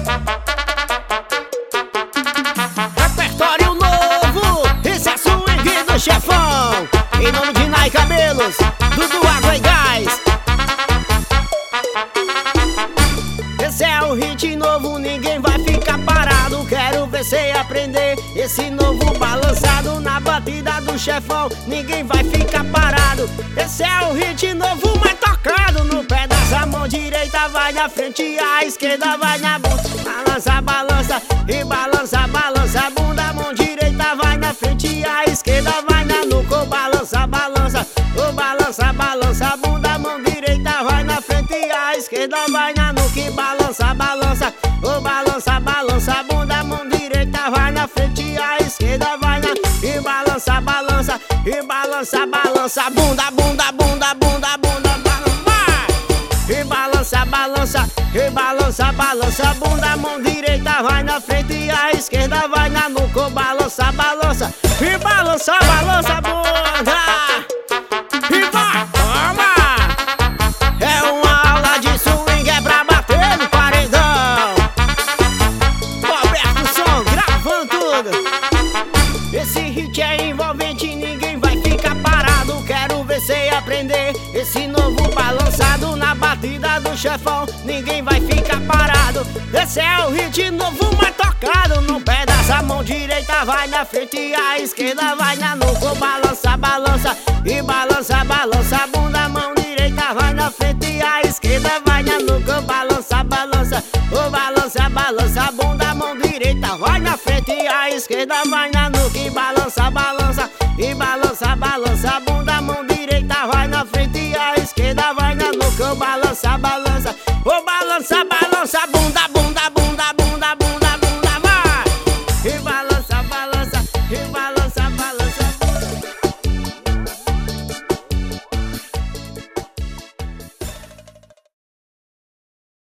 Repertório novo, esse é swing do chefão. Em nome de Nai Cabelos, Dudu Água e Gás. Esse é o hit novo, ninguém vai ficar parado. Quero ver cê aprender esse novo balançado na batida do chefão. Ninguém vai ficar parado. Esse é o hit novo, mais tocado no pedaço. A mão direita vai na frente, a esquerda vai na bunda. Balança, balança e balança, balança a bunda. A mão direita vai na frente, a esquerda vai na nuca. Balança, balança, oh, balança, balança a bunda. A mão direita vai na frente, a esquerda vai na nuca. Balança, balança, oh, balança, balança a bunda. A mão direita vai na frente, a esquerda vai na. E balança, balança, e balança, balança a bunda, bunda, bunda, bunda, bunda, vai! E balança, balança, e balança, balança a bunda. A mão direita vai na frente e a esquerda vai na nuca. Balança, balança, e balança, balança a bunda. E vai, toma! É uma aula de swing, é pra bater no paredão. Roberto Som, gravando tudo. Esse hit é envolvente, ninguém vai ficar parado. Quero ver cê aprender esse novo balançado na batida do chefão. Ninguém vai ficar parado. Esse é o hit novo, mais tocado no pedaço. A mão direita vai na frente e a esquerda vai na nuca. Balança, balança e balança, balança a bunda. A mão direita vai na frente e a esquerda vai na nuca. Balança, balança, oh, balança, balança a bunda. A mão direita vai na frente e a esquerda vai na nuca. E balança, balança e balança, balança a bunda. A mão direita vai na frente e a esquerda vai na nuca. Balança, balança, oh, balança, balança a bunda.